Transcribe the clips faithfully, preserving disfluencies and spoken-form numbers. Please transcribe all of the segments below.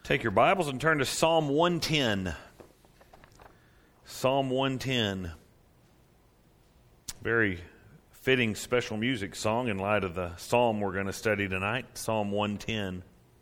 Take your Bibles and turn to Psalm one ten. Psalm one ten. Very fitting special music song in light of the psalm we're going to study tonight, Psalm one ten.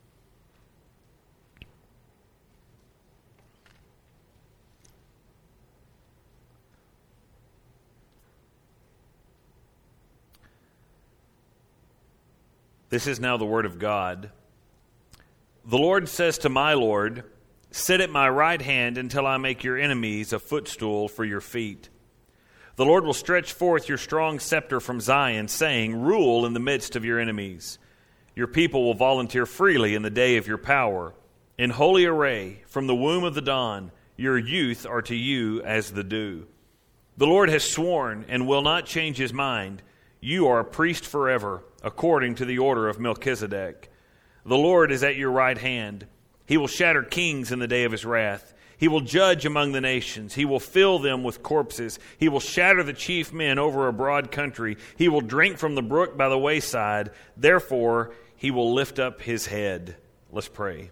This is now the word of God. The Lord says to my Lord, "Sit at my right hand until I make your enemies a footstool for your feet." The Lord will stretch forth your strong scepter from Zion, saying, "Rule in the midst of your enemies." Your people will volunteer freely in the day of your power. In holy array, from the womb of the dawn, your youth are to you as the dew. The Lord has sworn and will not change his mind. You are a priest forever, according to the order of Melchizedek. The Lord is at your right hand. He will shatter kings in the day of his wrath. He will judge among the nations. He will fill them with corpses. He will shatter the chief men over a broad country. He will drink from the brook by the wayside. Therefore, he will lift up his head. Let's pray.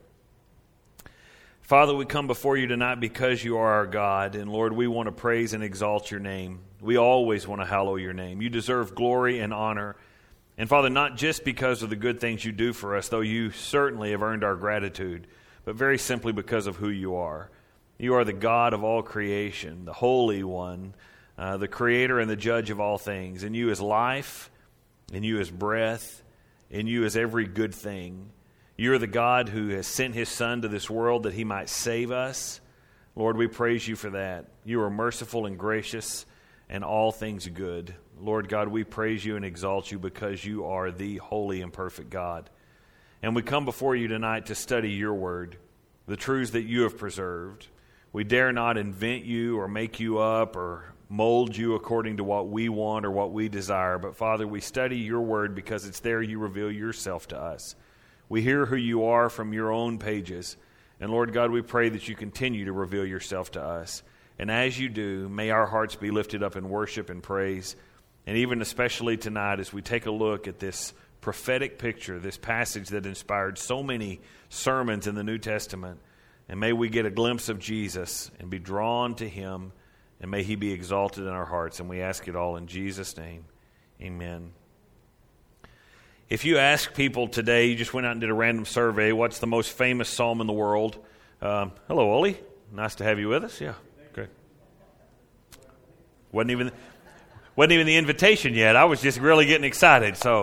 Father, we come before you tonight because you are our God. And Lord, we want to praise and exalt your name. We always want to hallow your name. You deserve glory and honor. And Father, not just because of the good things you do for us, though you certainly have earned our gratitude, but very simply because of who you are. You are the God of all creation, the Holy One, uh, the Creator and the Judge of all things. And you is life, and you is breath, and you is every good thing. You are the God who has sent his Son to this world that he might save us. Lord, we praise you for that. You are merciful and gracious, and all things good. Lord God, we praise you and exalt you because you are the holy and perfect God. And we come before you tonight to study your word, the truths that you have preserved. We dare not invent you or make you up or mold you according to what we want or what we desire. But Father, we study your word because it's there you reveal yourself to us. We hear who you are from your own pages. And Lord God, we pray that you continue to reveal yourself to us. And as you do, may our hearts be lifted up in worship and praise. And even especially tonight as we take a look at this prophetic picture, this passage that inspired so many sermons in the New Testament. And may we get a glimpse of Jesus and be drawn to him. And may he be exalted in our hearts. And we ask it all in Jesus' name. Amen. If you ask people today, you just went out and did a random survey, what's the most famous psalm in the world? Um, hello, Oli. Nice to have you with us. Yeah, great. Wasn't even... Wasn't even the invitation yet. I was just really getting excited. So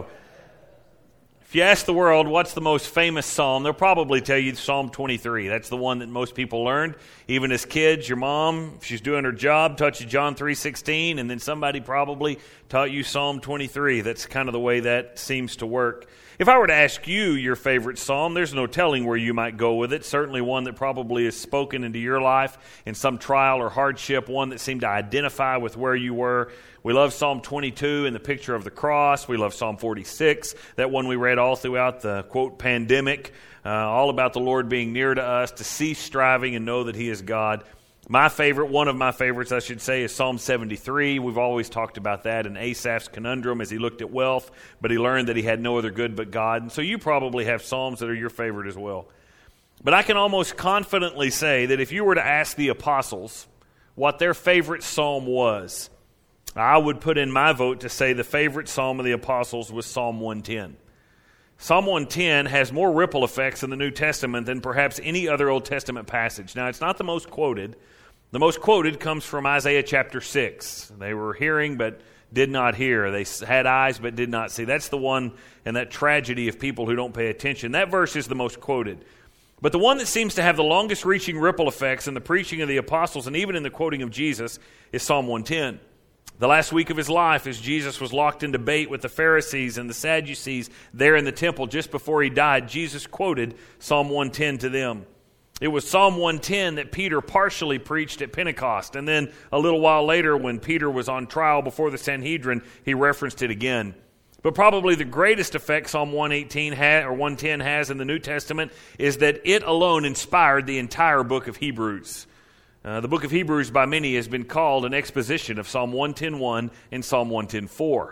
if you ask the world what's the most famous psalm, they'll probably tell you Psalm twenty-three. That's the one that most people learned. Even as kids, your mom, if she's doing her job, taught you John three sixteen, and then somebody probably taught you Psalm twenty-three. That's kind of the way that seems to work. If I were to ask you your favorite psalm, there's no telling where you might go with it. Certainly one that probably is spoken into your life in some trial or hardship, one that seemed to identify with where you were. We love Psalm twenty-two and the picture of the cross. We love Psalm forty-six, that one we read all throughout the, quote, pandemic, uh, all about the Lord being near to us, to cease striving and know that he is God. My favorite, one of my favorites, I should say, is Psalm seventy-three. We've always talked about that in Asaph's conundrum as he looked at wealth, but he learned that he had no other good but God. And so you probably have psalms that are your favorite as well. But I can almost confidently say that if you were to ask the apostles what their favorite psalm was, I would put in my vote to say the favorite psalm of the apostles was Psalm one ten. Psalm one ten has more ripple effects in the New Testament than perhaps any other Old Testament passage. Now, it's not the most quoted. The most quoted comes from Isaiah chapter six. They were hearing but did not hear. They had eyes but did not see. That's the one and that tragedy of people who don't pay attention. That verse is the most quoted. But the one that seems to have the longest reaching ripple effects in the preaching of the apostles and even in the quoting of Jesus is Psalm one ten. The last week of his life, as Jesus was locked in debate with the Pharisees and the Sadducees there in the temple just before he died, Jesus quoted Psalm one ten to them. It was Psalm one ten that Peter partially preached at Pentecost. And then a little while later, when Peter was on trial before the Sanhedrin, he referenced it again. But probably the greatest effect Psalm one eighteen ha- or one ten has in the New Testament is that it alone inspired the entire book of Hebrews. Uh, the book of Hebrews by many has been called an exposition of Psalm one ten one and Psalm one ten four.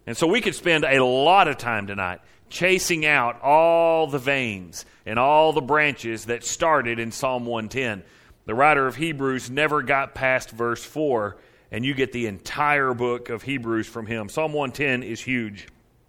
And so we could spend a lot of time tonight chasing out all the veins and all the branches that started in Psalm one ten. The writer of Hebrews never got past verse four, and you get the entire book of Hebrews from him. Psalm one ten is huge.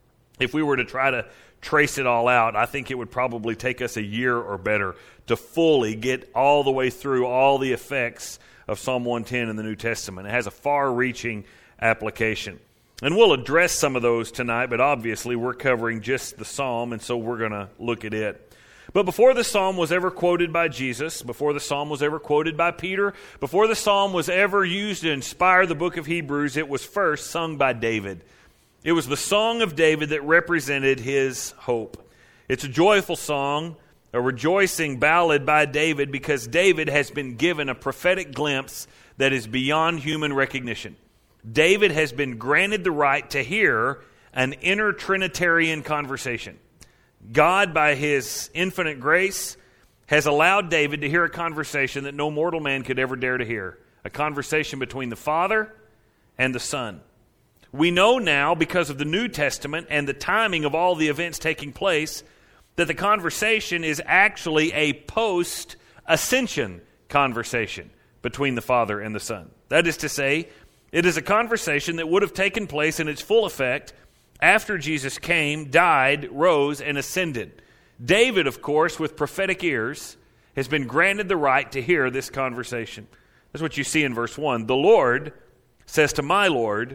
If we were to try to trace it all out, I think it would probably take us a year or better to fully get all the way through all the effects of Psalm one ten in the New Testament. It has a far-reaching application. And we'll address some of those tonight, but obviously we're covering just the psalm, and so we're going to look at it. But before the psalm was ever quoted by Jesus, before the psalm was ever quoted by Peter, before the psalm was ever used to inspire the book of Hebrews, it was first sung by David. It was the song of David that represented his hope. It's a joyful song, a rejoicing ballad by David, because David has been given a prophetic glimpse that is beyond human recognition. David has been granted the right to hear an inner Trinitarian conversation. God, by his infinite grace, has allowed David to hear a conversation that no mortal man could ever dare to hear. A conversation between the Father and the Son. We know now, because of the New Testament and the timing of all the events taking place, that the conversation is actually a post-ascension conversation between the Father and the Son. That is to say, it is a conversation that would have taken place in its full effect after Jesus came, died, rose, and ascended. David, of course, with prophetic ears, has been granted the right to hear this conversation. That's what you see in verse one. The Lord says to my Lord,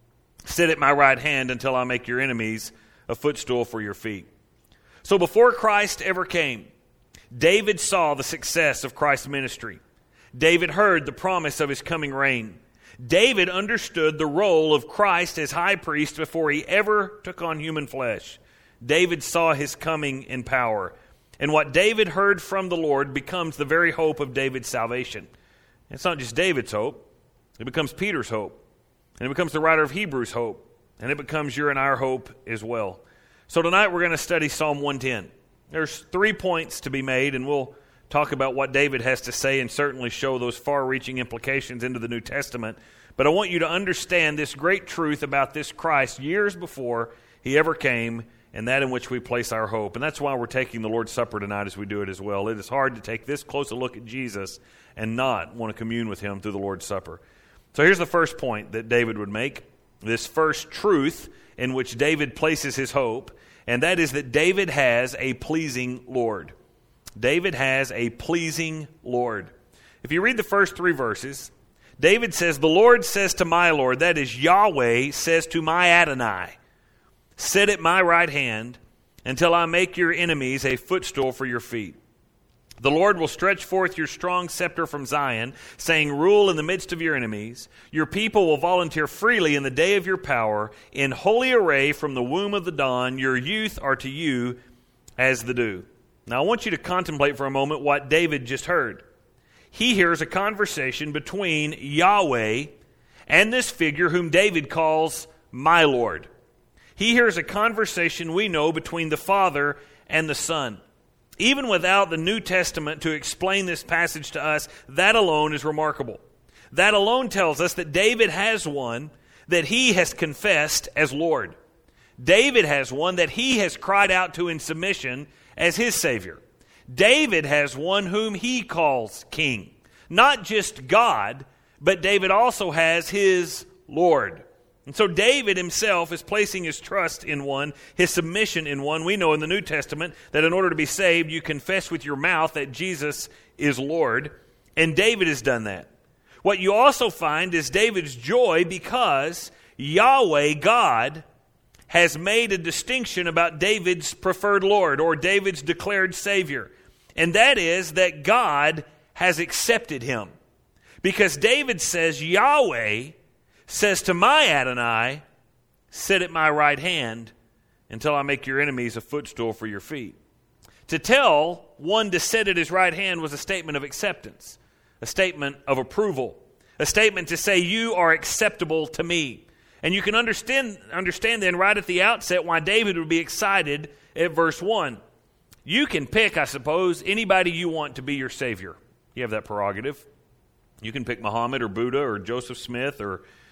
sit at my right hand until I make your enemies a footstool for your feet. So before Christ ever came, David saw the success of Christ's ministry. David heard the promise of his coming reign. David understood the role of Christ as high priest before he ever took on human flesh. David saw his coming in power. And what David heard from the Lord becomes the very hope of David's salvation. It's not just David's hope. It becomes Peter's hope. And it becomes the writer of Hebrews' hope. And it becomes your and our hope as well. So tonight we're going to study Psalm one ten. There's three points to be made, and we'll talk about what David has to say and certainly show those far-reaching implications into the New Testament. But I want you to understand this great truth about this Christ years before he ever came, and that in which we place our hope. And that's why we're taking the Lord's Supper tonight as we do it as well. It is hard to take this close a look at Jesus and not want to commune with him through the Lord's Supper. So here's the first point that David would make, this first truth in which David places his hope, and that is that David has a pleasing Lord. David has a pleasing Lord. If you read the first three verses, David says, the Lord says to my Lord, that is Yahweh says to my Adonai, sit at my right hand until I make your enemies a footstool for your feet. The Lord will stretch forth your strong scepter from Zion, saying, rule in the midst of your enemies. Your people will volunteer freely in the day of your power. In holy array from the womb of the dawn, your youth are to you as the dew. Now I want you to contemplate for a moment what David just heard. He hears a conversation between Yahweh and this figure whom David calls my Lord. He hears a conversation we know between the Father and the Son. Even without the New Testament to explain this passage to us, that alone is remarkable. That alone tells us that David has one that he has confessed as Lord. David has one that he has cried out to in submission as his Savior. David has one whom he calls King. Not just God, but David also has his Lord. And so David himself is placing his trust in one, his submission in one. We know in the New Testament that in order to be saved, you confess with your mouth that Jesus is Lord. And David has done that. What you also find is David's joy because Yahweh, God, has made a distinction about David's preferred Lord or David's declared Savior. And that is that God has accepted him. Because David says, Yahweh says to my Adonai, sit at my right hand until I make your enemies a footstool for your feet. To tell one to sit at his right hand was a statement of acceptance, a statement of approval, a statement to say you are acceptable to me. And you can understand, understand then right at the outset why David would be excited at verse one. You can pick, I suppose, anybody you want to be your Savior. You have that prerogative. You can pick Muhammad or Buddha or Joseph Smith or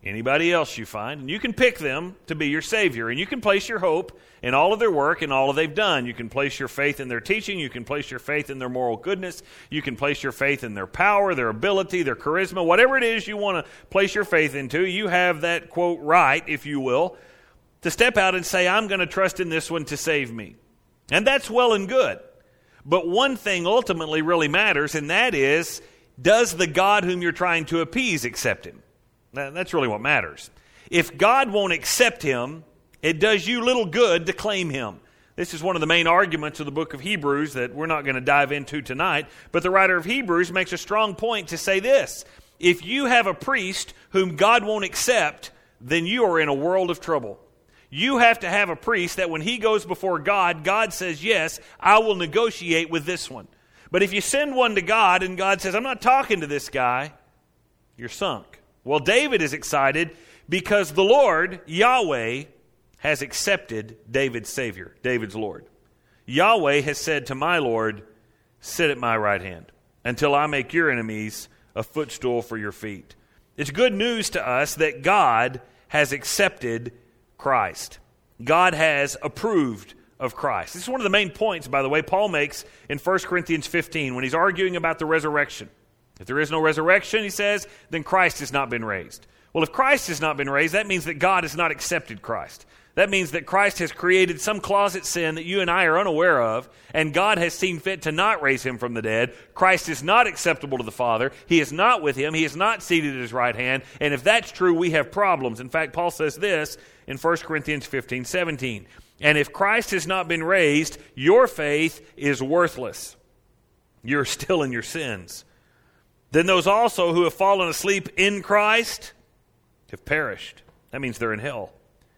anybody else you find, and you can pick them to be your Savior, and you can place your hope in all of their work and all that they've done. You can place your faith in their teaching. You can place your faith in their moral goodness. You can place your faith in their power, their ability, their charisma. Whatever it is you want to place your faith into, you have that, quote, right, if you will, to step out and say, I'm going to trust in this one to save me. And that's well and good. But one thing ultimately really matters, and that is, does the God whom you're trying to appease accept him? That's really what matters. If God won't accept him, it does you little good to claim him. This is one of the main arguments of the book of Hebrews that we're not going to dive into tonight. But the writer of Hebrews makes a strong point to say this. If you have a priest whom God won't accept, then you are in a world of trouble. You have to have a priest that when he goes before God, God says, yes, I will negotiate with this one. But if you send one to God and God says, I'm not talking to this guy, you're sunk. Well, David is excited because the Lord, Yahweh, has accepted David's Savior, David's Lord. Yahweh has said to my Lord, sit at my right hand until I make your enemies a footstool for your feet. It's good news to us that God has accepted Christ. God has approved of Christ. This is one of the main points, by the way, Paul makes in First Corinthians fifteen when he's arguing about the resurrection. If there is no resurrection, he says, then Christ has not been raised. Well, if Christ has not been raised, that means that God has not accepted Christ. That means that Christ has created some closet sin that you and I are unaware of, and God has seen fit to not raise him from the dead. Christ is not acceptable to the Father. He is not with him. He is not seated at his right hand. And if that's true, we have problems. In fact, Paul says this in First Corinthians fifteen seventeen. And if Christ has not been raised, your faith is worthless. You're still in your sins. Then those also who have fallen asleep in Christ have perished. That means they're in hell.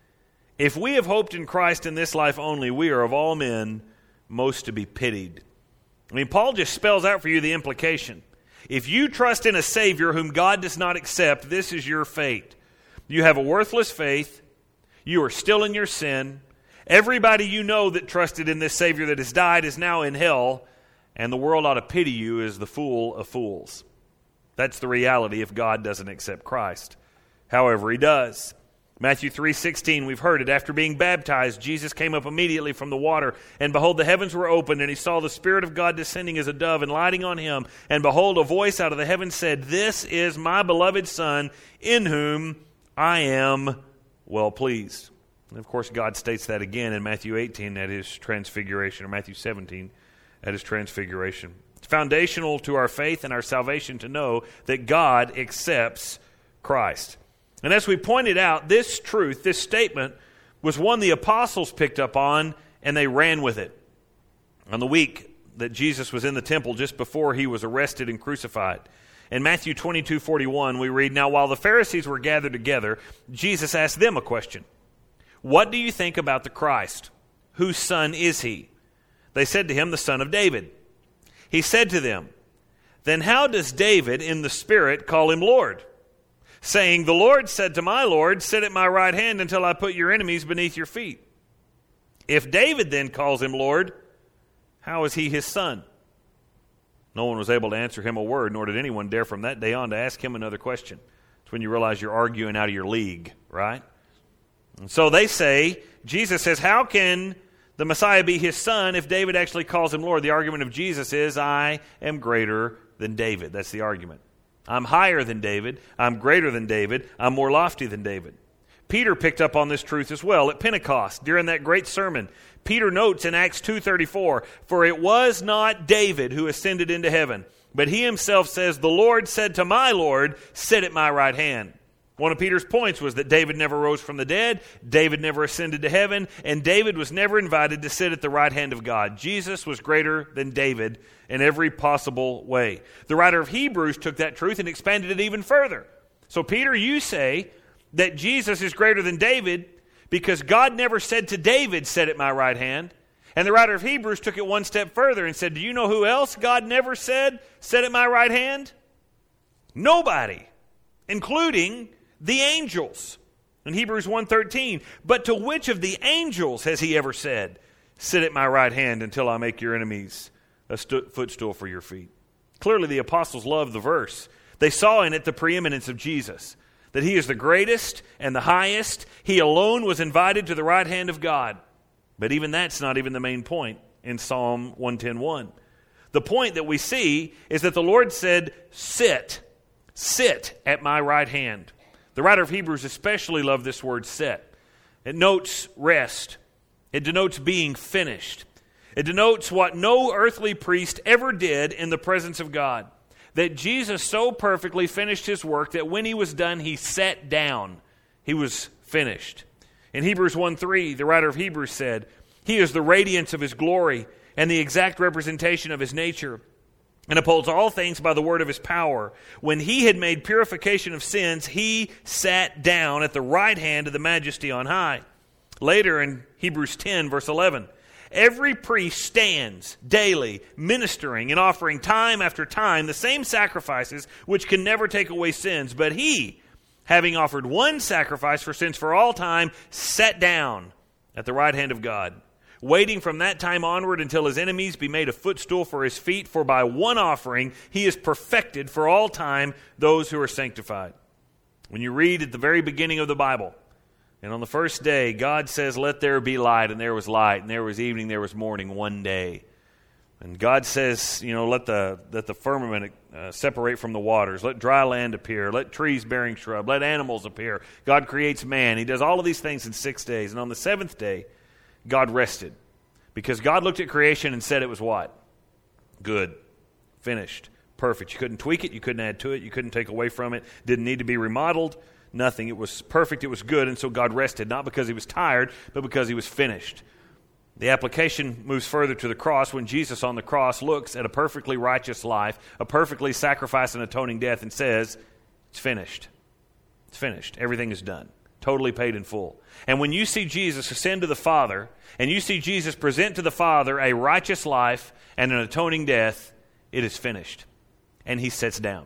If we have hoped in Christ in this life only, we are of all men most to be pitied. I mean, Paul just spells out for you the implication. If you trust in a Savior whom God does not accept, this is your fate. You have a worthless faith. You are still in your sin. Everybody you know that trusted in this Savior that has died is now in hell, and the world ought to pity you as the fool of fools. That's the reality if God doesn't accept Christ. However, he does. Matthew three sixteen, we've heard it. After being baptized, Jesus came up immediately from the water, and behold, the heavens were opened, and he saw the Spirit of God descending as a dove and lighting on him. And behold, a voice out of the heavens said, this is my beloved Son, in whom I am well pleased. And of course, God states that again in Matthew eighteen at his transfiguration, or Matthew seventeen at his transfiguration. It's foundational to our faith and our salvation to know that God accepts Christ. And as we pointed out, this truth, this statement, was one the apostles picked up on, and they ran with it. On the week that Jesus was in the temple just before he was arrested and crucified, in Matthew twenty-two forty-one, we read, now while the Pharisees were gathered together, Jesus asked them a question. What do you think about the Christ? Whose son is he? They said to him, the son of David. He said to them, then how does David in the Spirit call him Lord? Saying, the Lord said to my Lord, sit at my right hand until I put your enemies beneath your feet. If David then calls him Lord, how is he his son? No one was able to answer him a word, nor did anyone dare from that day on to ask him another question. It's when you realize you're arguing out of your league, right? And so they say, Jesus says, how can the Messiah be his son if David actually calls him Lord? The argument of Jesus is, I am greater than David. That's the argument. I'm higher than David. I'm greater than David. I'm more lofty than David. Peter picked up on this truth as well at Pentecost during that great sermon. Peter notes in Acts two thirty-four, for it was not David who ascended into heaven, but he himself says, the Lord said to my Lord, sit at my right hand. One of Peter's points was that David never rose from the dead, David never ascended to heaven, and David was never invited to sit at the right hand of God. Jesus was greater than David in every possible way. The writer of Hebrews took that truth and expanded it even further. So Peter, you say that Jesus is greater than David because God never said to David, sit at my right hand. And the writer of Hebrews took it one step further and said, do you know who else God never said, sit at my right hand? Nobody, including the angels. In Hebrews one thirteen, but to which of the angels has he ever said, sit at my right hand until I make your enemies a stu- footstool for your feet? Clearly the apostles loved the verse. They saw in it the preeminence of Jesus. that he is the greatest and the highest. He alone was invited to the right hand of God. But even that's not even the main point in Psalm one ten one. The point that we see is that the Lord said, sit, sit at my right hand. The writer of Hebrews especially loved this word sit. It notes rest. It denotes being finished. It denotes what no earthly priest ever did in the presence of God. That Jesus so perfectly finished his work that when he was done, he sat down. He was finished. In Hebrews one three, the writer of Hebrews said, he is the radiance of his glory and the exact representation of his nature, and upholds all things by the word of his power. When he had made purification of sins, he sat down at the right hand of the majesty on high. Later in Hebrews ten, verse eleven, every priest stands daily ministering and offering time after time the same sacrifices which can never take away sins. But he, having offered one sacrifice for sins for all time, sat down at the right hand of God, waiting from that time onward until his enemies be made a footstool for his feet. For by one offering he is perfected for all time those who are sanctified. When you read at the very beginning of the Bible, and on the first day, God says, let there be light, and there was light, and there was evening, there was morning, one day. And God says, you know, let the let the firmament uh, separate from the waters, let dry land appear, let trees bearing shrub, let animals appear. God creates man. He does all of these things in six days. And on the seventh day, God rested. Because God looked at creation and said it was what? Good. Finished. Perfect. You couldn't tweak it. You couldn't add to it. You couldn't take away from it. Didn't need to be remodeled. Nothing. It was perfect. It was good. And so God rested, not because he was tired, but because he was finished. The application moves further to the cross when Jesus on the cross looks at a perfectly righteous life, a perfectly sacrificed and atoning death, and says, it's finished. It's finished. Everything is done. Totally paid in full. And when you see Jesus ascend to the Father, and you see Jesus present to the Father a righteous life and an atoning death, it is finished. And he sits down.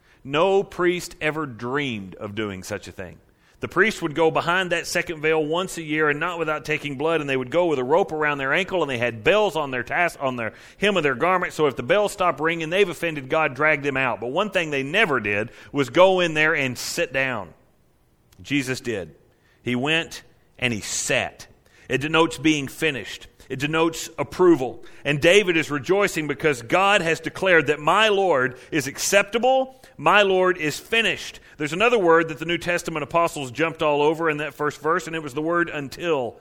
No priest ever dreamed of doing such a thing. The priest would go behind that second veil once a year, and not without taking blood, and they would go with a rope around their ankle, and they had bells on their task, on their hem of their garment, so if the bells stopped ringing, they've offended God, drag them out. But one thing they never did was go in there and sit down. Jesus did. He went and he sat. It denotes being finished. It denotes approval. And David is rejoicing because God has declared that my Lord is acceptable, my Lord is finished. There's another word that the New Testament apostles jumped all over in that first verse, and it was the word until.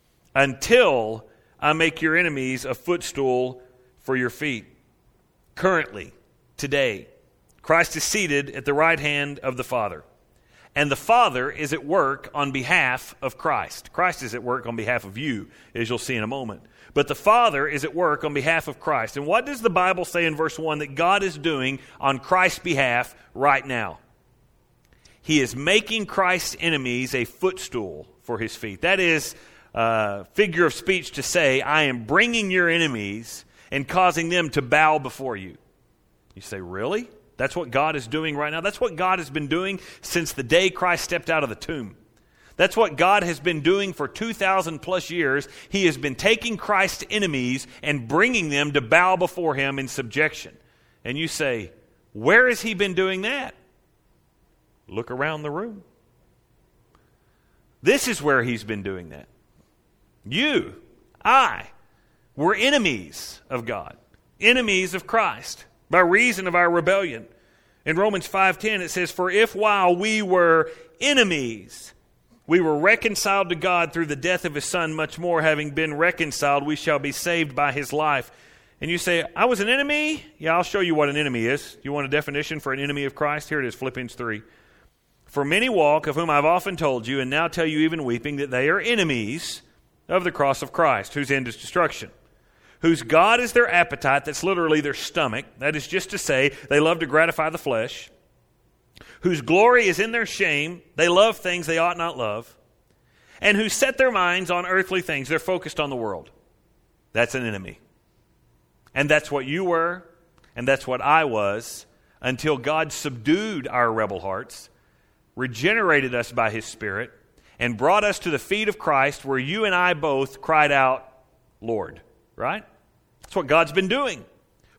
Until I make your enemies a footstool for your feet. Currently, today, Christ is seated at the right hand of the Father. And the Father is at work on behalf of Christ. Christ is at work on behalf of you, as you'll see in a moment. But the Father is at work on behalf of Christ. And what does the Bible say in verse one that God is doing on Christ's behalf right now? He is making Christ's enemies a footstool for his feet. That is a figure of speech to say, I am bringing your enemies and causing them to bow before you. You say, really? That's what God is doing right now. That's what God has been doing since the day Christ stepped out of the tomb. That's what God has been doing for two thousand plus years. He has been taking Christ's enemies and bringing them to bow before him in subjection. And you say, where has he been doing that? Look around the room. This is where he's been doing that. You, I, were enemies of God, enemies of Christ, by reason of our rebellion. In Romans five ten it says, for if while we were enemies, we were reconciled to God through the death of his Son, much more having been reconciled, we shall be saved by his life. And you say, I was an enemy? Yeah, I'll show you what an enemy is. You want a definition for an enemy of Christ? Here it is, Philippians three. For many walk, of whom I've often told you, and now tell you even weeping, that they are enemies of the cross of Christ, whose end is destruction, whose God is their appetite, that's literally their stomach, that is just to say, they love to gratify the flesh, whose glory is in their shame, they love things they ought not love, and who set their minds on earthly things, they're focused on the world. That's an enemy. And that's what you were, and that's what I was, until God subdued our rebel hearts, regenerated us by his Spirit, and brought us to the feet of Christ, where you and I both cried out, Lord. Right? That's what God's been doing.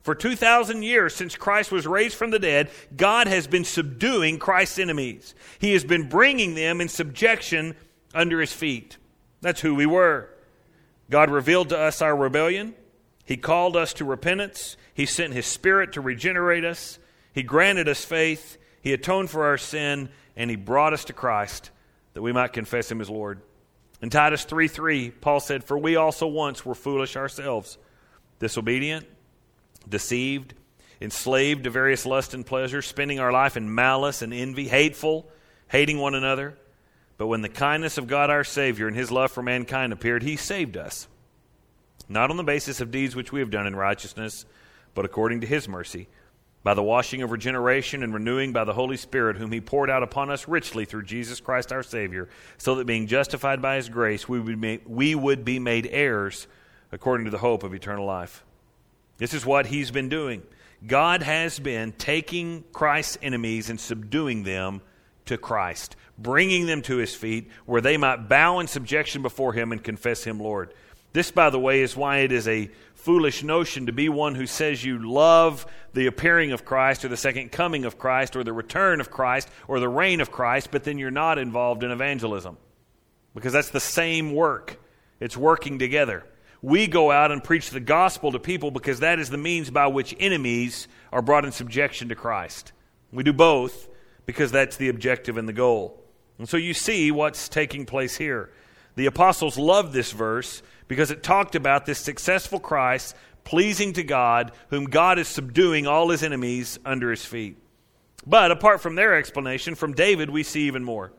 For two thousand years, since Christ was raised from the dead, God has been subduing Christ's enemies. He has been bringing them in subjection under his feet. That's who we were. God revealed to us our rebellion. He called us to repentance. He sent his Spirit to regenerate us. He granted us faith. He atoned for our sin. And he brought us to Christ that we might confess him as Lord. In Titus three three, Paul said, "For we also once were foolish ourselves, disobedient, deceived, enslaved to various lusts and pleasures, spending our life in malice and envy, hateful, hating one another. But when the kindness of God our Savior and his love for mankind appeared, he saved us, not on the basis of deeds which we have done in righteousness, but according to his mercy, by the washing of regeneration and renewing by the Holy Spirit, whom he poured out upon us richly through Jesus Christ our Savior, so that being justified by his grace, we would be made, we would be made heirs according to the hope of eternal life." This is what he's been doing. God has been taking Christ's enemies and subduing them to Christ, bringing them to his feet where they might bow in subjection before him and confess him Lord. This, by the way, is why it is a foolish notion to be one who says you love the appearing of Christ or the second coming of Christ or the return of Christ or the reign of Christ, but then you're not involved in evangelism. Because that's the same work. It's working together. We go out and preach the gospel to people because that is the means by which enemies are brought in subjection to Christ. We do both because that's the objective and the goal. And so you see what's taking place here. The apostles loved this verse because it talked about this successful Christ pleasing to God, whom God is subduing all his enemies under his feet. But apart from their explanation, from David we see even more.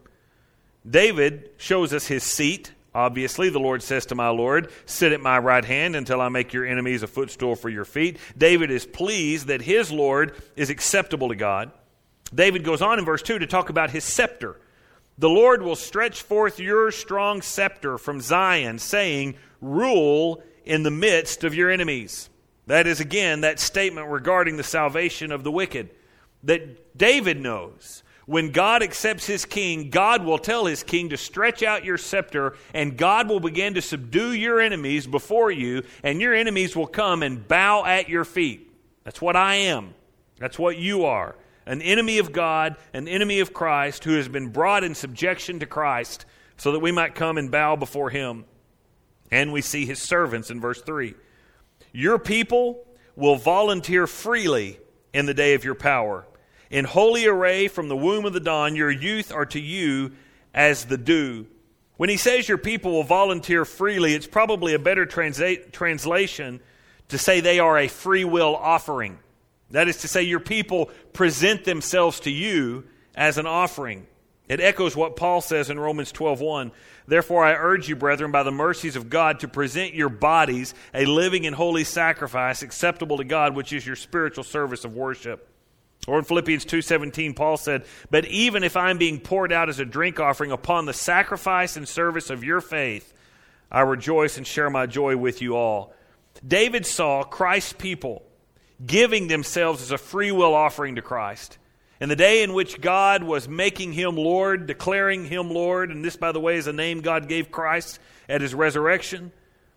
David shows us his seat. Obviously, the Lord says to my Lord, "Sit at my right hand until I make your enemies a footstool for your feet." David is pleased that his Lord is acceptable to God. David goes on in verse two to talk about his scepter. "The Lord will stretch forth your strong scepter from Zion, saying, 'Rule in the midst of your enemies.'" That is, again, that statement regarding the salvation of the wicked. That David knows when God accepts his king, God will tell his king to stretch out your scepter, and God will begin to subdue your enemies before you, and your enemies will come and bow at your feet. That's what I am. That's what you are. An enemy of God, an enemy of Christ, who has been brought in subjection to Christ so that we might come and bow before him. And we see his servants in verse three. "Your people will volunteer freely in the day of your power. In holy array from the womb of the dawn, your youth are to you as the dew." When he says your people will volunteer freely, it's probably a better transa- translation to say they are a free will offering. That is to say, your people present themselves to you as an offering. It echoes what Paul says in Romans twelve one. "Therefore I urge you, brethren, by the mercies of God, to present your bodies a living and holy sacrifice acceptable to God, which is your spiritual service of worship." Or in Philippians two seventeen, Paul said, "But even if I'm being poured out as a drink offering upon the sacrifice and service of your faith, I rejoice and share my joy with you all." David saw Christ's people giving themselves as a free will offering to Christ. In the day in which God was making him Lord, declaring him Lord, and this, by the way, is a name God gave Christ at his resurrection,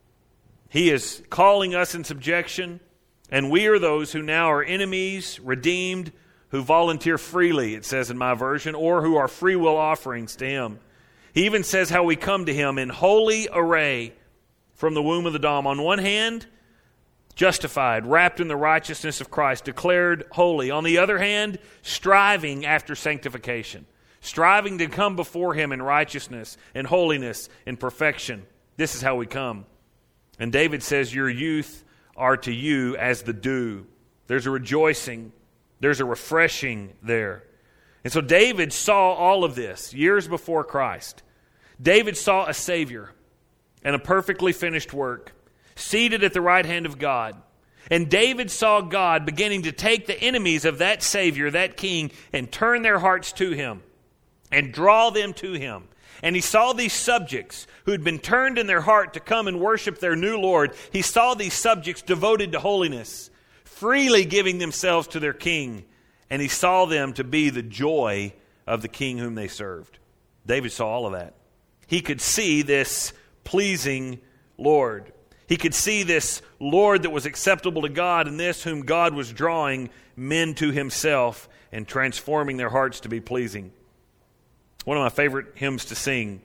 he is calling us in subjection, and we are those who now are enemies, redeemed, who volunteer freely, it says in my version, or who are free will offerings to him. He even says how we come to him in holy array from the womb of the dawn. On one hand, justified, wrapped in the righteousness of Christ, declared holy. On the other hand, striving after sanctification, striving to come before him in righteousness and holiness and perfection. This is how we come. And David says, your youth are to you as the dew. There's a rejoicing. There's a refreshing there. And so David saw all of this years before Christ. David saw a Savior and a perfectly finished work, seated at the right hand of God. And David saw God beginning to take the enemies of that Savior, that King, and turn their hearts to him and draw them to him. And he saw these subjects who had been turned in their heart to come and worship their new Lord. He saw these subjects devoted to holiness, freely giving themselves to their King. And he saw them to be the joy of the King whom they served. David saw all of that. He could see this pleasing Lord. He could see this Lord that was acceptable to God and this whom God was drawing men to himself and transforming their hearts to be pleasing. One of my favorite hymns to sing.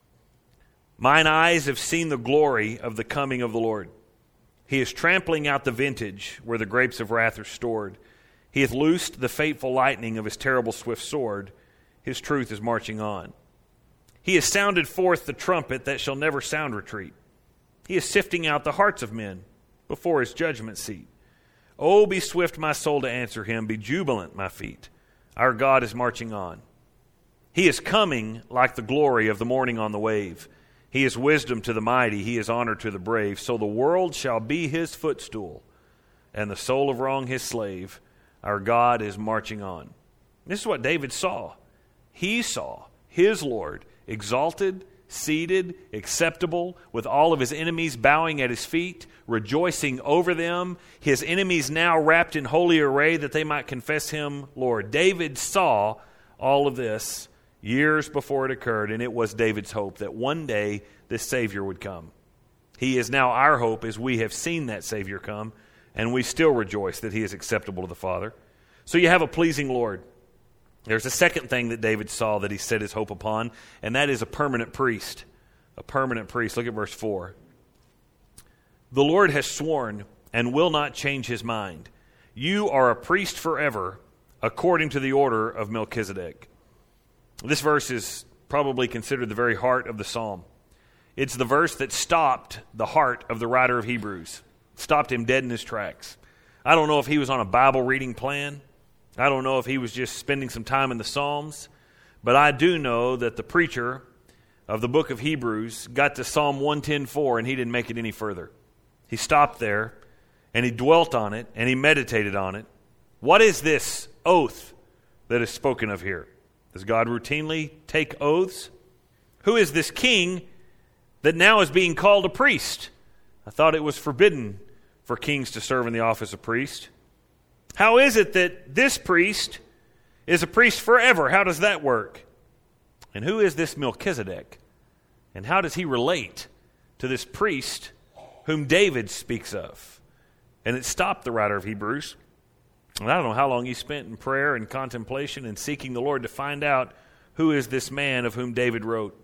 Mine eyes have seen the glory of the coming of the Lord. He is trampling out the vintage where the grapes of wrath are stored. He hath loosed the fateful lightning of his terrible swift sword. His truth is marching on. He has sounded forth the trumpet that shall never sound retreat. He is sifting out the hearts of men before his judgment seat. Oh, be swift, my soul, to answer him. Be jubilant, my feet. Our God is marching on. He is coming like the glory of the morning on the wave. He is wisdom to the mighty. He is honor to the brave. So the world shall be his footstool, and the soul of wrong his slave. Our God is marching on. This is what David saw. He saw his Lord exalted, seated, acceptable, with all of his enemies bowing at his feet, rejoicing over them, his enemies now wrapped in holy array that they might confess him Lord. David saw all of this years before it occurred, and it was David's hope that one day this Savior would come. He is now our hope as we have seen that Savior come, and we still rejoice that he is acceptable to the Father. So you have a pleasing Lord. There's a second thing that David saw that he set his hope upon, and that is a permanent priest. A permanent priest. Look at verse four. The Lord has sworn and will not change his mind. You are a priest forever, according to the order of Melchizedek. This verse is probably considered the very heart of the psalm. It's the verse that stopped the heart of the writer of Hebrews, stopped him dead in his tracks. I don't know if he was on a Bible reading plan. I don't know if he was just spending some time in the Psalms, but I do know that the preacher of the book of Hebrews got to Psalm one ten four and he didn't make it any further. He stopped there and he dwelt on it and he meditated on it. What is this oath that is spoken of here? Does God routinely take oaths? Who is this king that now is being called a priest? I thought it was forbidden for kings to serve in the office of priest. How is it that this priest is a priest forever? How does that work? And who is this Melchizedek? And how does he relate to this priest whom David speaks of? And it stopped the writer of Hebrews. And I don't know how long he spent in prayer and contemplation and seeking the Lord to find out who is this man of whom David wrote.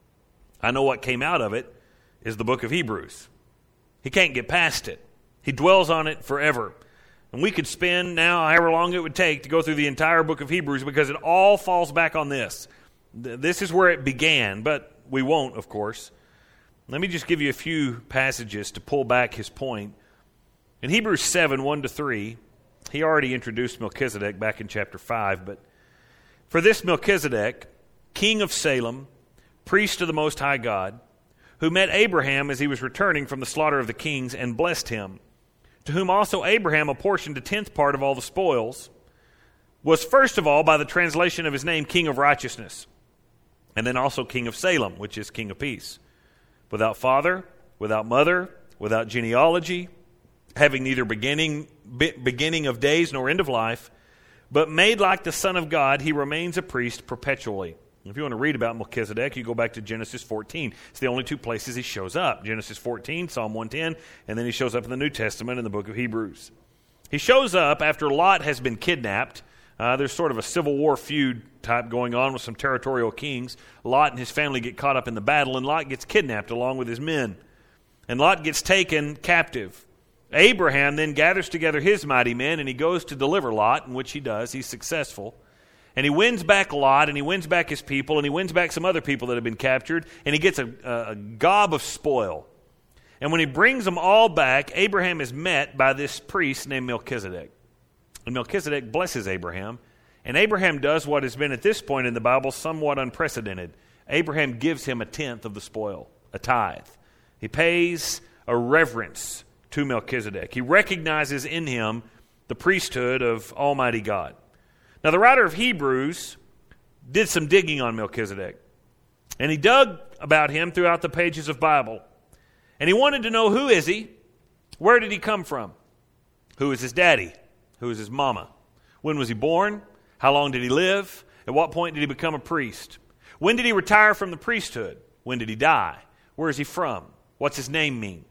I know what came out of it is the book of Hebrews. He can't get past it. He dwells on it forever. And we could spend now however long it would take to go through the entire book of Hebrews because it all falls back on this. This is where it began, but we won't, of course. Let me just give you a few passages to pull back his point. In Hebrews seven, one to three, he already introduced Melchizedek back in chapter five, but for this Melchizedek, king of Salem, priest of the Most High God, who met Abraham as he was returning from the slaughter of the kings and blessed him, to whom also Abraham apportioned a tenth part of all the spoils, was first of all, by the translation of his name, King of Righteousness, and then also King of Salem, which is King of Peace, without father, without mother, without genealogy, having neither beginning, be, beginning of days nor end of life, but made like the Son of God, he remains a priest perpetually. If you want to read about Melchizedek, you go back to Genesis fourteen. It's the only two places he shows up. Genesis fourteen, Psalm one ten, and then he shows up in the New Testament in the book of Hebrews. He shows up after Lot has been kidnapped. Uh, there's sort of a civil war feud type going on with some territorial kings. Lot and his family get caught up in the battle, and Lot gets kidnapped along with his men. And Lot gets taken captive. Abraham then gathers together his mighty men, and he goes to deliver Lot, in which he does. He's successful. And he wins back Lot, and he wins back his people, and he wins back some other people that have been captured, and he gets a, a, a gob of spoil. And when he brings them all back, Abraham is met by this priest named Melchizedek. And Melchizedek blesses Abraham, and Abraham does what has been at this point in the Bible somewhat unprecedented. Abraham gives him a tenth of the spoil, a tithe. He pays a reverence to Melchizedek. He recognizes in him the priesthood of Almighty God. Now, the writer of Hebrews did some digging on Melchizedek, and he dug about him throughout the pages of Bible, and he wanted to know, who is he? Where did he come from? Who is his daddy? Who is his mama? When was he born? How long did he live? At what point did he become a priest? When did he retire from the priesthood? When did he die? Where is he from? What's his name mean?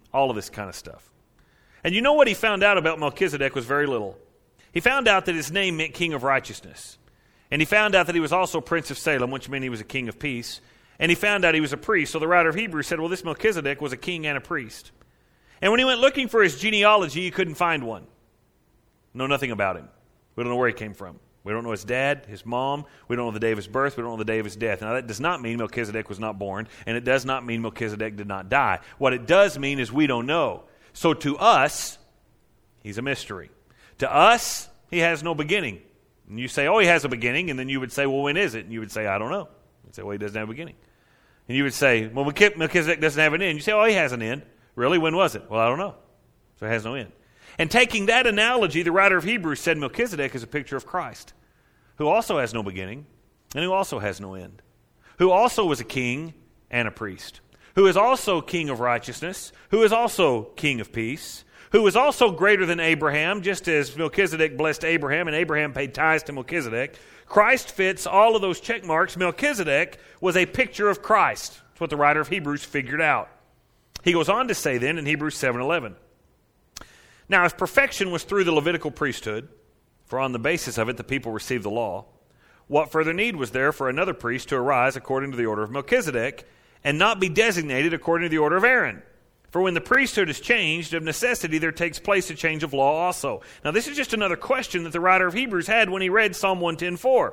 All of this kind of stuff. And you know what he found out about Melchizedek was very little. He found out that his name meant king of righteousness. And he found out that he was also Prince of Salem, which meant he was a king of peace. And he found out he was a priest. So the writer of Hebrews said, well, this Melchizedek was a king and a priest. And when he went looking for his genealogy, he couldn't find one. Know nothing about him. We don't know where he came from. We don't know his dad, his mom. We don't know the day of his birth. We don't know the day of his death. Now, that does not mean Melchizedek was not born, and it does not mean Melchizedek did not die. What it does mean is we don't know. So to us, he's a mystery. To us, he has no beginning. And you say, oh, he has a beginning, and then you would say, well, when is it? And you would say, I don't know. You'd say, well, he doesn't have a beginning. And you would say, well, Melchizedek doesn't have an end. You say, oh, he has an end. Really? When was it? Well, I don't know. So it has no end. And taking that analogy, the writer of Hebrews said Melchizedek is a picture of Christ, who also has no beginning and who also has no end, who also was a king and a priest, who is also king of righteousness, who is also king of peace, who is also greater than Abraham, just as Melchizedek blessed Abraham and Abraham paid tithes to Melchizedek. Christ fits all of those check marks. Melchizedek was a picture of Christ. That's what the writer of Hebrews figured out. He goes on to say then in Hebrews seven eleven, now if perfection was through the Levitical priesthood, for on the basis of it the people received the law, what further need was there for another priest to arise according to the order of Melchizedek, and not be designated according to the order of Aaron? For when the priesthood is changed, of necessity there takes place a change of law also. Now this is just another question that the writer of Hebrews had when he read Psalm one ten four.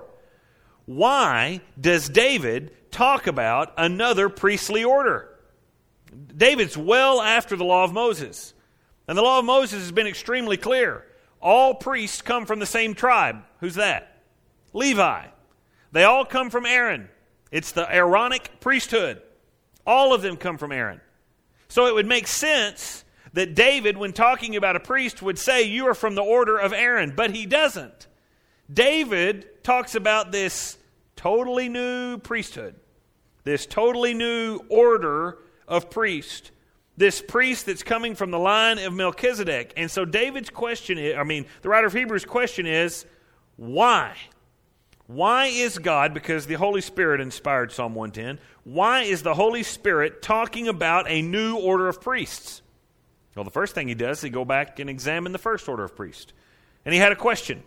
Why does David talk about another priestly order? David's well after the law of Moses. And the law of Moses has been extremely clear. All priests come from the same tribe. Who's that? Levi. They all come from Aaron. It's the Aaronic priesthood. All of them come from Aaron. So it would make sense that David, when talking about a priest, would say, you are from the order of Aaron. But he doesn't. David talks about this totally new priesthood, this totally new order of priest, this priest that's coming from the line of Melchizedek. And so David's question is, I mean, the writer of Hebrews' question is, why? Why is God, because the Holy Spirit inspired Psalm one ten, why is the Holy Spirit talking about a new order of priests? Well, the first thing he does is he go back and examine the first order of priests. And he had a question.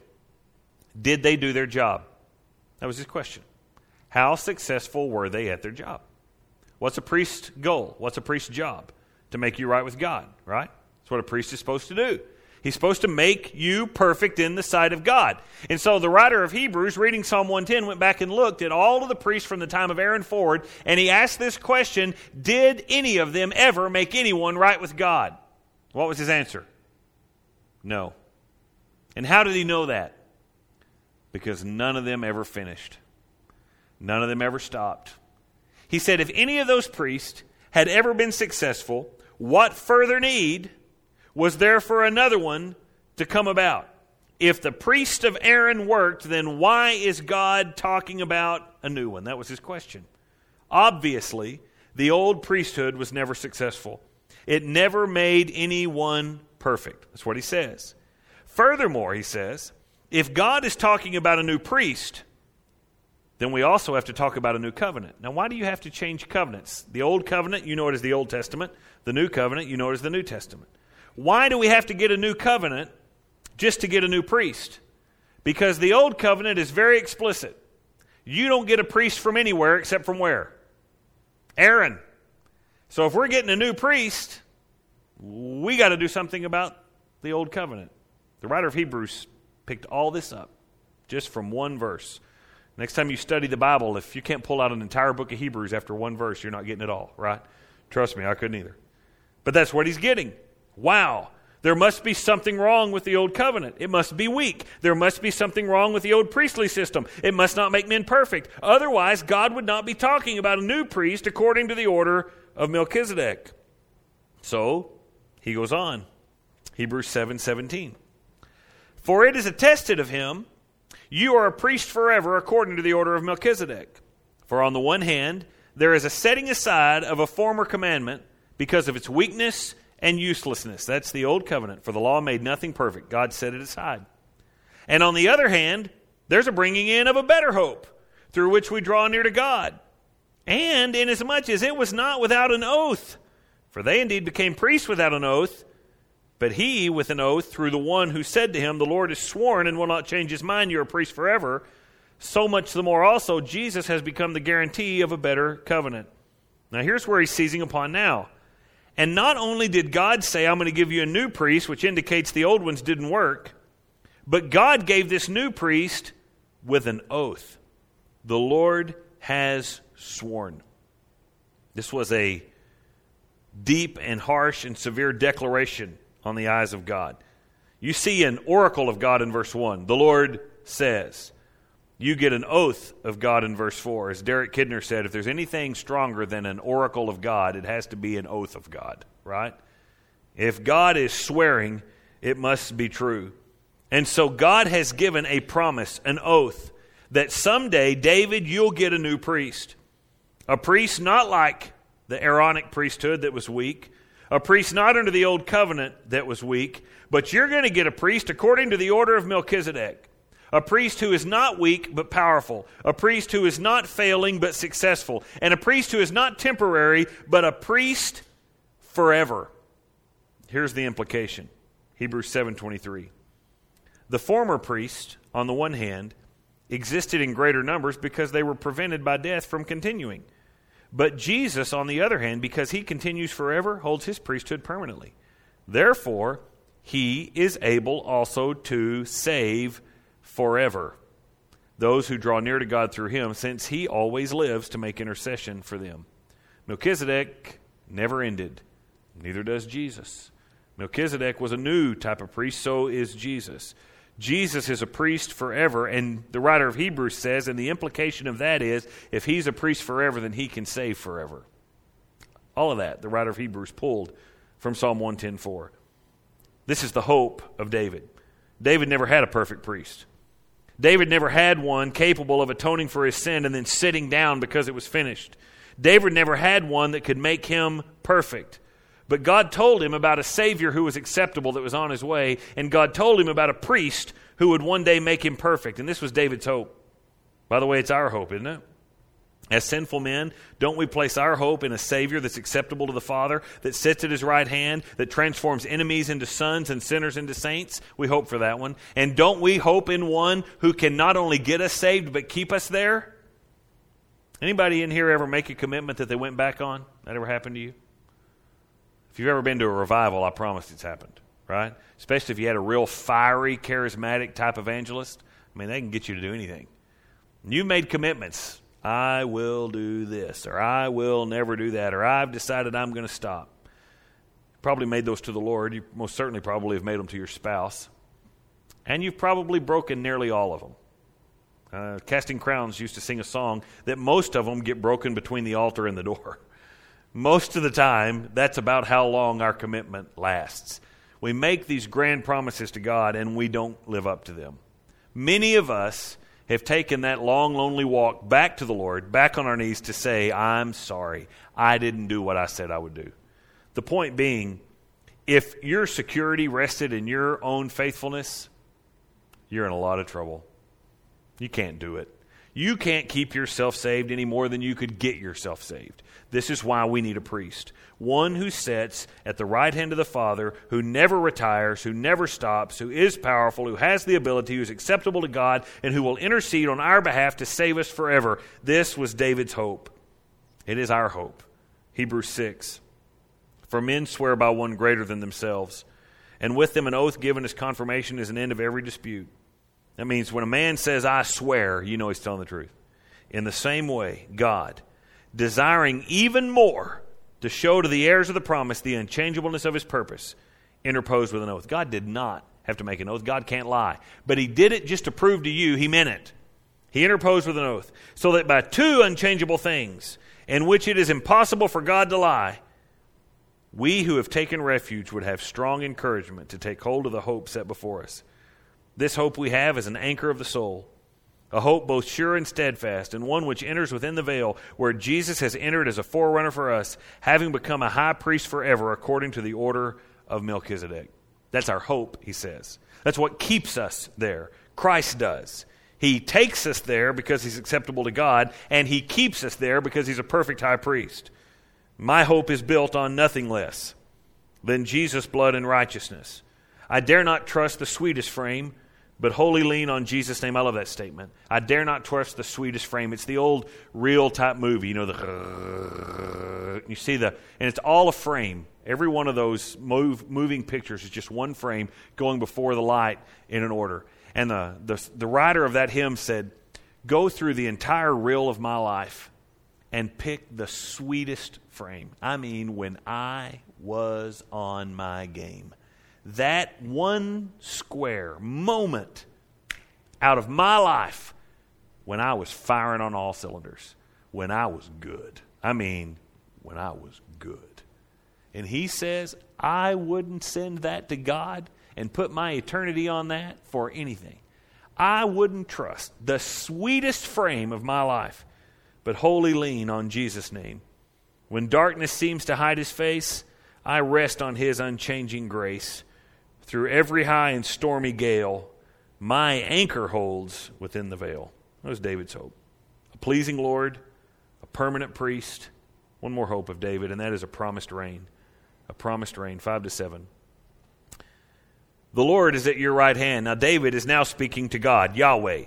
Did they do their job? That was his question. How successful were they at their job? What's a priest's goal? What's a priest's job? To make you right with God, right? That's what a priest is supposed to do. He's supposed to make you perfect in the sight of God. And so the writer of Hebrews, reading Psalm one ten, went back and looked at all of the priests from the time of Aaron forward, and he asked this question, did any of them ever make anyone right with God? What was his answer? No. And how did he know that? Because none of them ever finished. None of them ever stopped. He said if any of those priests had ever been successful, what further need was there for another one to come about? If the priest of Aaron worked, then why is God talking about a new one? That was his question. Obviously, the old priesthood was never successful. It never made anyone perfect. That's what he says. Furthermore, he says, if God is talking about a new priest, then we also have to talk about a new covenant. Now, why do you have to change covenants? The Old Covenant, you know it as the Old Testament. The New Covenant, you know it as the New Testament. Why do we have to get a new covenant just to get a new priest? Because the Old Covenant is very explicit. You don't get a priest from anywhere except from where? Aaron. So if we're getting a new priest, we got to do something about the Old Covenant. The writer of Hebrews picked all this up just from one verse. Next time you study the Bible, if you can't pull out an entire book of Hebrews after one verse, you're not getting it all, right? Trust me, I couldn't either. But that's what he's getting. Wow. There must be something wrong with the old covenant. It must be weak. There must be something wrong with the old priestly system. It must not make men perfect. Otherwise, God would not be talking about a new priest according to the order of Melchizedek. So, he goes on. Hebrews seven seventeen. For it is attested of him, you are a priest forever according to the order of Melchizedek. For on the one hand, there is a setting aside of a former commandment because of its weakness and uselessness. That's the old covenant. For the law made nothing perfect. God set it aside. And on the other hand, there's a bringing in of a better hope through which we draw near to God. And inasmuch as it was not without an oath, For they indeed became priests without an oath, but he with an oath through the one who said to him, the Lord has sworn and will not change his mind, you are a priest forever. So much the more also Jesus has become the guarantee of a better covenant. Now here's where he's seizing upon now. And not only did God say, I'm going to give you a new priest, which indicates the old ones didn't work, but God gave this new priest with an oath. The Lord has sworn. This was a deep and harsh and severe declaration on the eyes of God. You see an oracle of God in verse one. The Lord says. You get an oath of God in verse four. As Derek Kidner said, if there's anything stronger than an oracle of God, it has to be an oath of God, right? If God is swearing, it must be true. And so God has given a promise, an oath, that someday, David, you'll get a new priest. A priest not like the Aaronic priesthood that was weak, a priest not under the old covenant that was weak, but you're going to get a priest according to the order of Melchizedek. A priest who is not weak but powerful. A priest who is not failing but successful. And a priest who is not temporary but a priest forever. Here's the implication. Hebrews seven twenty-three. The former priests, on the one hand, existed in greater numbers because they were prevented by death from continuing. But Jesus, on the other hand, because he continues forever, holds his priesthood permanently. Therefore, he is able also to save forever those who draw near to God through him, since he always lives to make intercession for them. Melchizedek never ended. Neither does Jesus. Melchizedek was a new type of priest, so is Jesus. Jesus is a priest forever, and the writer of Hebrews says, and the implication of that is, if he's a priest forever, then he can save forever. All of that, the writer of Hebrews pulled from Psalm one ten four. This is the hope of David. David never had a perfect priest. David never had one capable of atoning for his sin and then sitting down because it was finished. David never had one that could make him perfect. But God told him about a Savior who was acceptable that was on his way, and God told him about a priest who would one day make him perfect. And this was David's hope. By the way, it's our hope, isn't it? As sinful men, don't we place our hope in a Savior that's acceptable to the Father, that sits at his right hand, that transforms enemies into sons and sinners into saints? We hope for that one. And don't we hope in one who can not only get us saved, but keep us there? Anybody in here ever make a commitment that they went back on? That ever happened to you? If you've ever been to a revival, I promise it's happened, right? Especially if you had a real fiery, charismatic type evangelist. I mean, they can get you to do anything. You made commitments. I will do this, or I will never do that, or I've decided I'm going to stop. Probably made those to the Lord. You most certainly probably have made them to your spouse. And you've probably broken nearly all of them. Uh, Casting Crowns used to sing a song that most of them get broken between the altar and the door. Most of the time, that's about how long our commitment lasts. We make these grand promises to God, and we don't live up to them. Many of us have taken that long, lonely walk back to the Lord, back on our knees to say, I'm sorry, I didn't do what I said I would do. The point being, if your security rested in your own faithfulness, you're in a lot of trouble. You can't do it. You can't keep yourself saved any more than you could get yourself saved. This is why we need a priest. One who sits at the right hand of the Father, who never retires, who never stops, who is powerful, who has the ability, who is acceptable to God, and who will intercede on our behalf to save us forever. This was David's hope. It is our hope. Hebrews six. For men swear by one greater than themselves, and with them an oath given as confirmation is an end of every dispute. That means when a man says, I swear, you know he's telling the truth. In the same way, God, desiring even more to show to the heirs of the promise the unchangeableness of his purpose, interposed with an oath. God did not have to make an oath. God can't lie. But he did it just to prove to you he meant it. He interposed with an oath, so that by two unchangeable things, in which it is impossible for God to lie, we who have taken refuge would have strong encouragement to take hold of the hope set before us. This hope we have is an anchor of the soul, a hope both sure and steadfast, and one which enters within the veil, where Jesus has entered as a forerunner for us, having become a high priest forever according to the order of Melchizedek. That's our hope, he says. That's what keeps us there. Christ does. He takes us there because he's acceptable to God, and he keeps us there because he's a perfect high priest. My hope is built on nothing less than Jesus' blood and righteousness. I dare not trust the sweetest frame, but wholly lean on Jesus' name. I love that statement. I dare not trust the sweetest frame. It's the old real type movie, you know, the you see the, and it's all a frame. Every one of those move, moving pictures is just one frame going before the light in an order. And the, the the writer of that hymn said, "Go through the entire reel of my life and pick the sweetest frame." I mean, when I was on my game. That one square moment out of my life when I was firing on all cylinders, when I was good. I mean, when I was good. And he says, I wouldn't send that to God and put my eternity on that for anything. I wouldn't trust the sweetest frame of my life, but wholly lean on Jesus' name. When darkness seems to hide his face, I rest on his unchanging grace. Through every high and stormy gale, my anchor holds within the veil. That was David's hope. A pleasing Lord, a permanent priest. One more hope of David, and that is a promised reign. A promised reign, five to seven. The Lord is at your right hand. Now David is now speaking to God, Yahweh.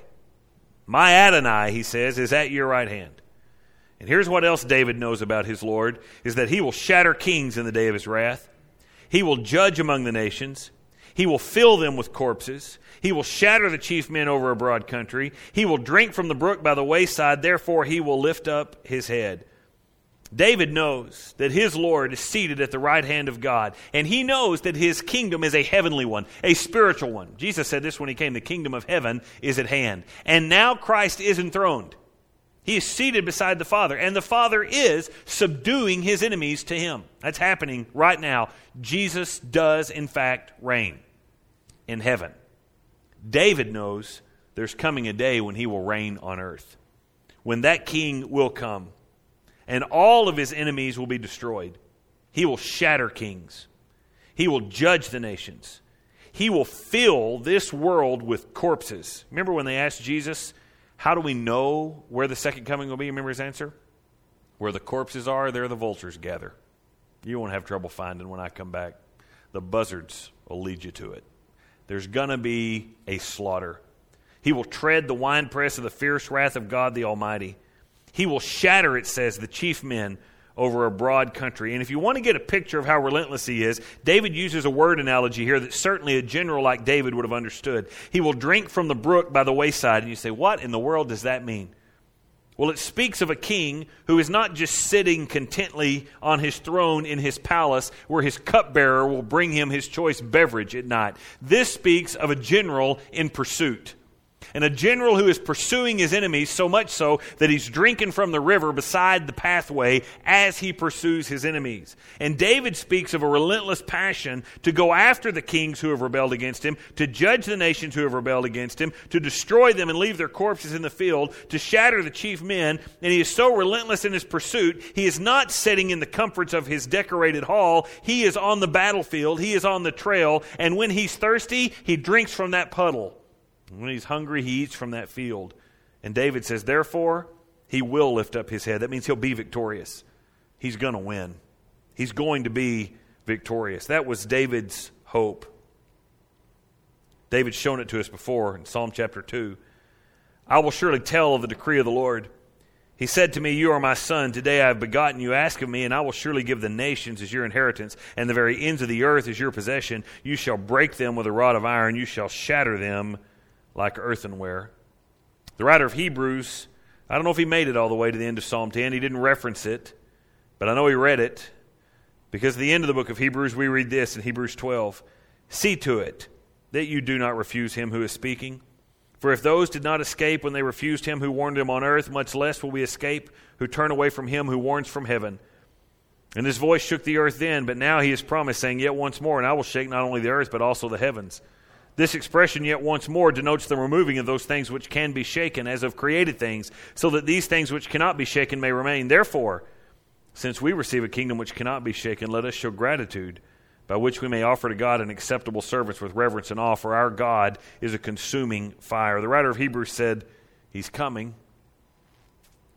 My Adonai, he says, is at your right hand. And here's what else David knows about his Lord, is that he will shatter kings in the day of his wrath. He will judge among the nations. He will fill them with corpses. He will shatter the chief men over a broad country. He will drink from the brook by the wayside. Therefore, he will lift up his head. David knows that his Lord is seated at the right hand of God. And he knows that his kingdom is a heavenly one, a spiritual one. Jesus said this when he came, the kingdom of heaven is at hand. And now Christ is enthroned. He is seated beside the Father, and the Father is subduing his enemies to him. That's happening right now. Jesus does, in fact, reign in heaven. David knows there's coming a day when he will reign on earth, when that king will come, and all of his enemies will be destroyed. He will shatter kings. He will judge the nations. He will fill this world with corpses. Remember when they asked Jesus, how do we know where the second coming will be? Remember his answer? Where the corpses are, there the vultures gather. You won't have trouble finding when I come back. The buzzards will lead you to it. There's going to be a slaughter. He will tread the winepress of the fierce wrath of God the Almighty. He will shatter, it says, the chief men over a broad country. And if you want to get a picture of how relentless he is, David uses a word analogy here that certainly a general like David would have understood. He will drink from the brook by the wayside. And you say, what in the world does that mean? Well, it speaks of a king who is not just sitting contently on his throne in his palace where his cupbearer will bring him his choice beverage at night. This speaks of a general in pursuit. And a general who is pursuing his enemies so much so that he's drinking from the river beside the pathway as he pursues his enemies. And David speaks of a relentless passion to go after the kings who have rebelled against him, to judge the nations who have rebelled against him, to destroy them and leave their corpses in the field, to shatter the chief men. And he is so relentless in his pursuit, he is not sitting in the comforts of his decorated hall. He is on the battlefield. He is on the trail. And when he's thirsty, he drinks from that puddle. When he's hungry, he eats from that field. And David says, therefore, he will lift up his head. That means he'll be victorious. He's going to win. He's going to be victorious. That was David's hope. David's shown it to us before in Psalm chapter two. I will surely tell of the decree of the Lord. He said to me, you are my son. Today I have begotten you. Ask of me, and I will surely give the nations as your inheritance, and the very ends of the earth as your possession. You shall break them with a rod of iron. You shall shatter them like earthenware. The writer of Hebrews, I don't know if he made it all the way to the end of Psalm ten. He didn't reference it, but I know he read it. Because at the end of the book of Hebrews, we read this in Hebrews twelve. See to it that you do not refuse him who is speaking. For if those did not escape when they refused him who warned them on earth, much less will we escape who turn away from him who warns from heaven. And his voice shook the earth then, but now he has promised, saying, yet once more, and I will shake not only the earth, but also the heavens. This expression, yet once more, denotes the removing of those things which can be shaken, as of created things, so that these things which cannot be shaken may remain. Therefore, since we receive a kingdom which cannot be shaken, let us show gratitude, by which we may offer to God an acceptable service with reverence and awe, for our God is a consuming fire. The writer of Hebrews said, he's coming.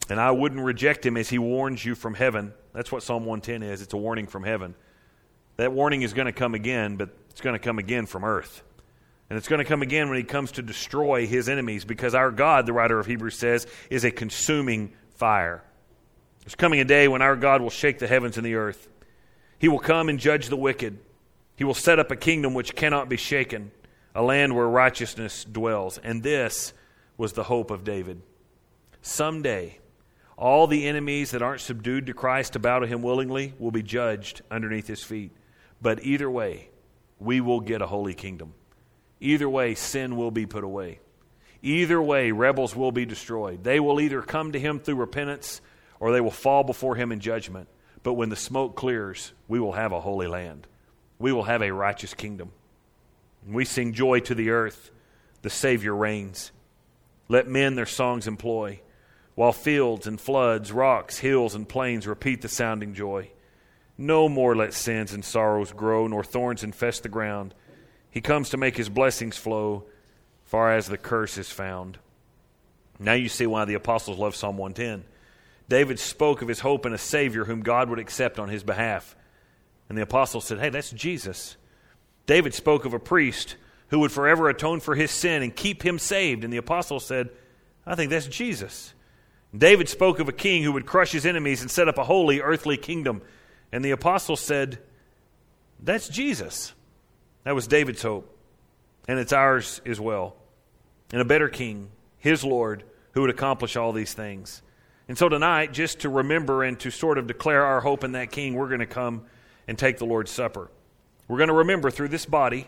And I wouldn't reject him as he warns you from heaven. That's what Psalm one ten is. It's a warning from heaven. That warning is going to come again, but it's going to come again from earth. And it's going to come again when he comes to destroy his enemies, because our God, the writer of Hebrews says, is a consuming fire. There's coming a day when our God will shake the heavens and the earth. He will come and judge the wicked. He will set up a kingdom which cannot be shaken, a land where righteousness dwells. And this was the hope of David. Someday, all the enemies that aren't subdued to Christ to bow to him willingly will be judged underneath his feet. But either way, we will get a holy kingdom. Either way, sin will be put away. Either way, rebels will be destroyed. They will either come to him through repentance or they will fall before him in judgment. But when the smoke clears, we will have a holy land. We will have a righteous kingdom. And we sing joy to the earth. The Savior reigns. Let men their songs employ, while fields and floods, rocks, hills, and plains repeat the sounding joy. No more let sins and sorrows grow, nor thorns infest the ground. He comes to make his blessings flow, far as the curse is found. Now you see why the apostles love Psalm one ten. David spoke of his hope in a Savior whom God would accept on his behalf. And the apostles said, hey, that's Jesus. David spoke of a priest who would forever atone for his sin and keep him saved. And the apostles said, I think that's Jesus. David spoke of a king who would crush his enemies and set up a holy earthly kingdom. And the apostles said, that's Jesus. That was David's hope. And it's ours as well. And a better king, his Lord, who would accomplish all these things. And so tonight, just to remember and to sort of declare our hope in that king, we're going to come and take the Lord's Supper. We're going to remember through this body,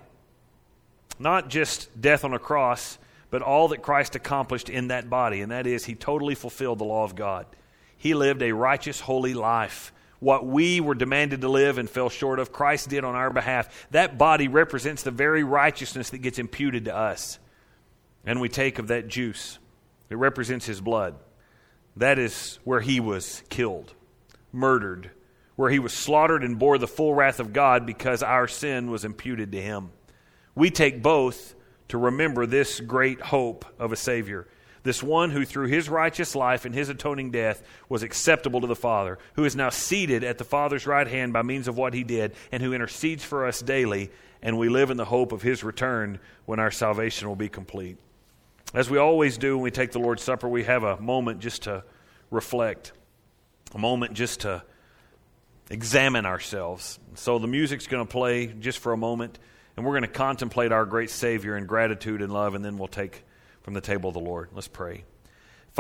not just death on a cross, but all that Christ accomplished in that body. And that is, he totally fulfilled the law of God. He lived a righteous, holy life. What we were demanded to live and fell short of, Christ did on our behalf. That body represents the very righteousness that gets imputed to us. And we take of that juice. It represents his blood. That is where he was killed, murdered, where he was slaughtered and bore the full wrath of God because our sin was imputed to him. We take both to remember this great hope of a Savior. This one who through his righteous life and his atoning death was acceptable to the Father, who is now seated at the Father's right hand by means of what he did, and who intercedes for us daily, and we live in the hope of his return when our salvation will be complete. As we always do when we take the Lord's Supper, we have a moment just to reflect, a moment just to examine ourselves. So the music's going to play just for a moment, and we're going to contemplate our great Savior in gratitude and love, and then we'll take from the table of the Lord. Let's pray.